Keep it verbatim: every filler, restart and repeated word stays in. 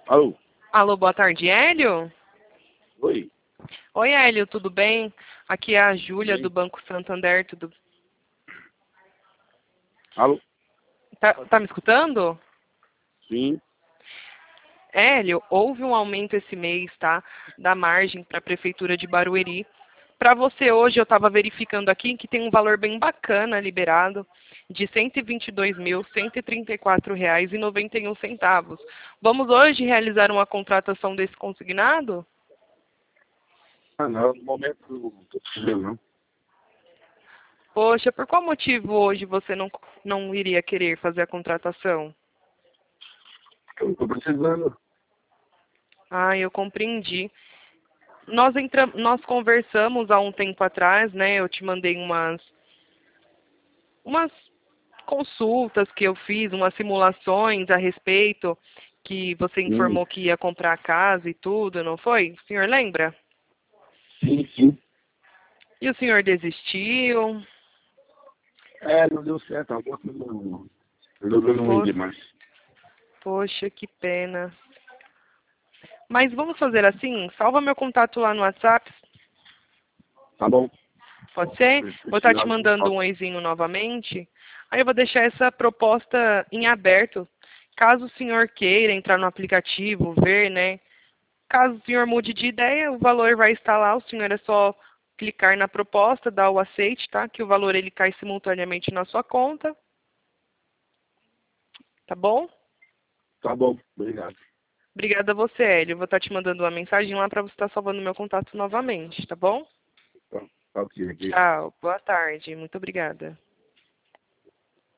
Alô? Alô, boa tarde, Hélio? Oi? Oi, Hélio, tudo bem? Aqui é a Júlia do Bem? Banco Santander, tudo... Alô? Tá, tá me escutando? Sim. Hélio, houve um aumento esse mês, tá? Da margem para a Prefeitura de Barueri. Para você hoje, eu estava verificando aqui que tem um valor bem bacana liberado de cento e vinte e dois mil, cento e trinta e quatro reais e noventa e um centavos. Vamos hoje realizar uma contratação desse consignado? Ah, não, no momento não estou precisando, não. Poxa, por qual motivo hoje você não, não iria querer fazer a contratação? Eu não estou precisando. Ah, eu compreendi. Nós, entra... Nós conversamos há um tempo atrás, né? Eu te mandei umas, umas consultas que eu fiz, umas simulações a respeito, que você Sim, informou que ia comprar a casa e tudo, não foi? O senhor lembra? sim, sim. E o senhor desistiu? É, não deu certo. A moto não resolveu não Po- vender mais. Poxa, que pena. Mas vamos fazer assim? Salva meu contato lá no WhatsApp, Tá bom? pode ser? Se Vou estar precisar, te eu mandando um falo. oizinho novamente. Aí eu vou deixar essa proposta em aberto. Caso o senhor queira entrar no aplicativo, ver, né? Caso o senhor mude de ideia, o valor vai estar lá. O senhor é só clicar na proposta, dar o aceite, tá? Que o valor ele cai simultaneamente na sua conta. Tá bom? Tá bom, obrigado. Obrigada a você, Hélio. Eu vou estar te mandando uma mensagem lá para você estar salvando meu contato novamente, tá bom? Tá, tá ok aqui. Tchau. Boa tarde. Muito obrigada.